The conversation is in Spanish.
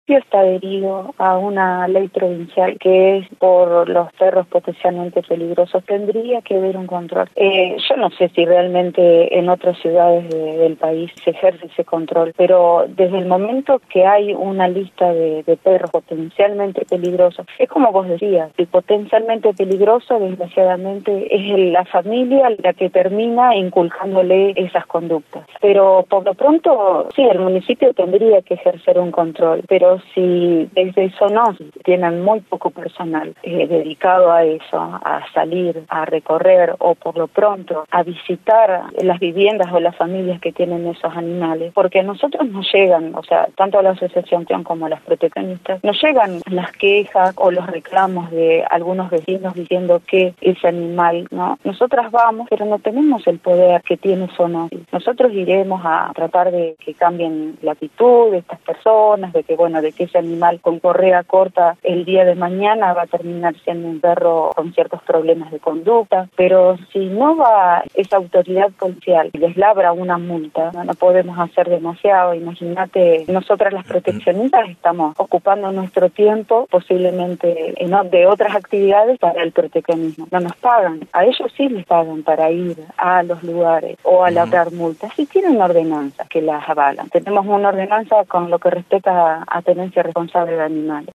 municipio está adherido a una ley provincial que es por los perros potencialmente peligrosos. Tendría que haber un control. Yo no sé si realmente en otras ciudades del país se ejerce ese control, pero desde el momento que hay una lista de perros potencialmente peligrosos, es como vos decías, el potencialmente peligroso, desgraciadamente, es la familia la que termina inculcándole esas conductas. Pero por lo pronto, sí, el municipio tendría que ejercer un control, pero si desde Zonos tienen muy poco personal dedicado a eso, a salir, a recorrer o por lo pronto a visitar las viviendas o las familias que tienen esos animales, porque a nosotros nos llegan, o sea, tanto a la asociación como a las proteccionistas, nos llegan las quejas o los reclamos de algunos vecinos diciendo que ese animal, ¿no? Nosotras vamos, pero no tenemos el poder que tiene Zonos. Nosotros iremos a tratar de que cambien la actitud de estas personas, de que ese animal con correa corta el día de mañana va a terminar siendo un perro con ciertos problemas de conducta, pero si no va esa autoridad policial y les labra una multa, no podemos hacer demasiado. Imagínate, nosotras las proteccionistas estamos ocupando nuestro tiempo posiblemente de otras actividades para el proteccionismo. No nos pagan, a ellos sí les pagan para ir a los lugares o a labrar multas, y tienen ordenanzas que las avalan. Tenemos una ordenanza con lo que respecta a tenencia responsable de animales.